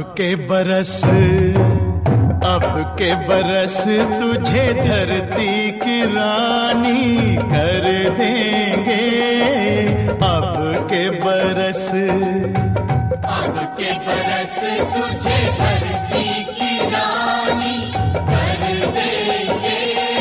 अब के बरस तुझे धरती की रानी कर देंगे। अब के बरस तुझे धरती की रानी कर देंगे।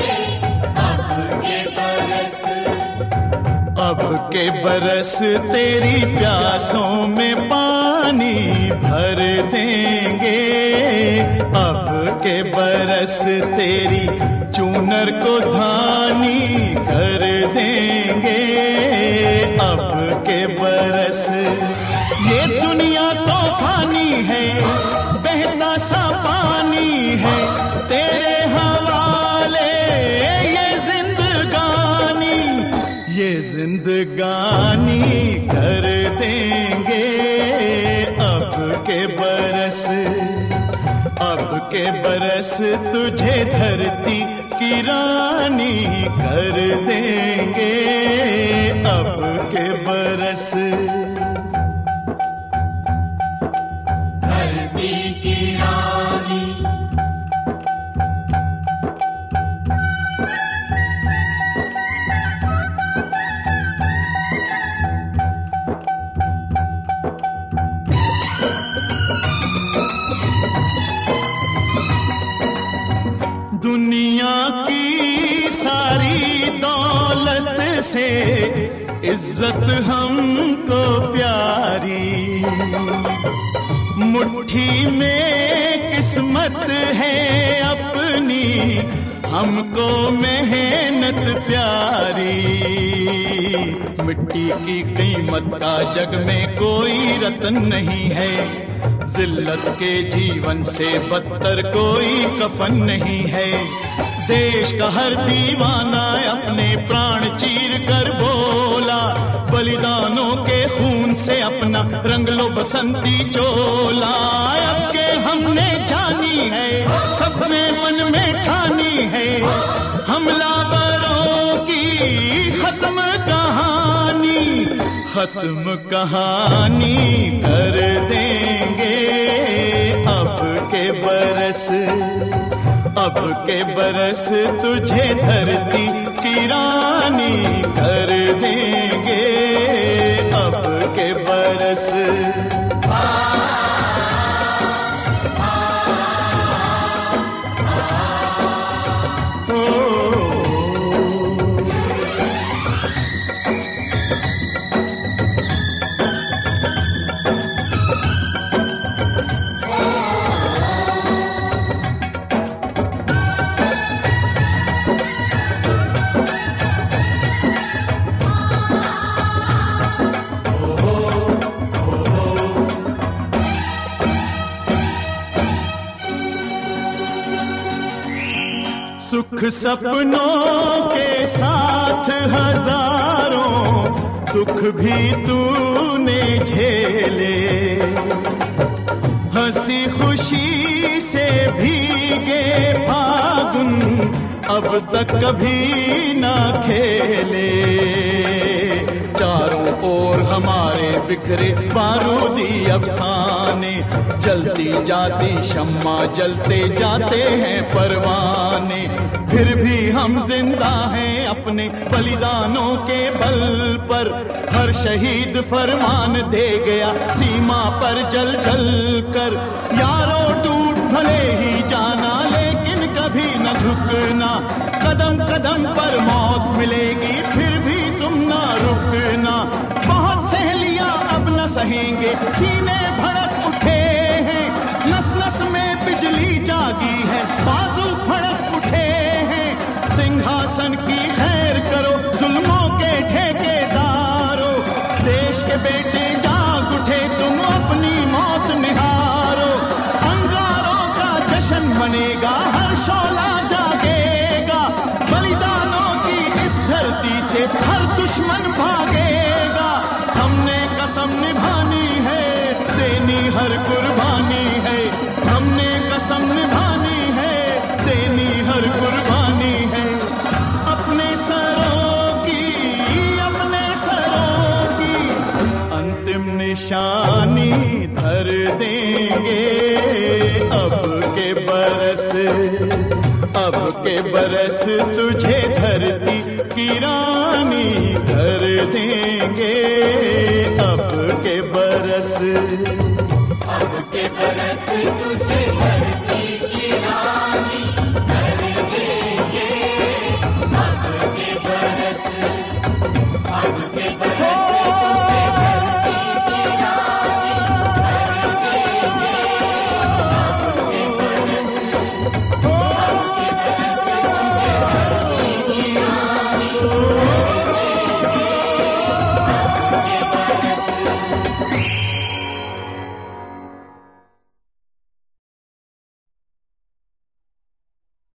अब के बरस तेरी प्यासों में पानी भर देंगे। अब के बरस तेरी चूनर को धानी कर देंगे। अब के बरस ये दुनिया तो फानी है, बहता सा पानी है तेरे हवाले ये जिंदगानी कर देंगे। अब के बरस तुझे धरती की रानी कर देंगे। अब के बरस धरती की रानी दुनिया की सारी दौलत से इज्जत हमको प्यारी, मुट्ठी में किस्मत है अपनी हमको मेहनत प्यारी। मिट्टी की कीमत का जग में कोई रतन नहीं है, जिल्लत के जीवन से बदतर कोई कफन नहीं है। देश का हर दीवाना अपने प्राण चीर कर बोला, बलिदानों के खून से अपना रंग लो बसंती चोला। अब के हमने जानी है, सब में मन में ठानी है, हमलावरों की खत्म कहानी कर देंगे। अब के बरस तुझे धरती की रानी कर देंगे। अब के बरस सुख सपनों के साथ हजारों दुख भी तूने झेले, हंसी खुशी से भीगे फागुन अब तक कभी ना खेले। चारों ओर हमारे बिखरे बारूदी अफसाने, जलती जाती शम्मा जलते जाते हैं परवाने। फिर भी हम जिंदा हैं अपने बलिदानों के बल पर, हर शहीद फरमान दे गया सीमा पर जल जल कर। यारों टूट भले ही जाना लेकिन कभी न झुकना, कदम कदम पर मौत मिलेगी फिर भी तुम ना रुकना। बहुत सहेलियां अब न सहेंगे, सीने भड़क उठे हैं, नस नस में बिजली जागी है, बाजू फड़क उठे हैं। सिंहासन की खैर करो जुल्मों के ठेकेदारों, देश के बेटे जाग उठे तुम अपनी मौत निहारो। अंगारों का जश्न बनेगा, हर शोला जागेगा, बलिदानों की इस धरती से हर दुश्मन भागेगा। हमने कसम निभानी है, देनी हर कुर्बानी है, हमने कसम निभानी है, देनी हर कुर्बानी है। अपने सरों की अंतिम निशानी धर देंगे। अब के बरस तुझे धरती की रानी कर देंगे। अब के बरस तुझे धरती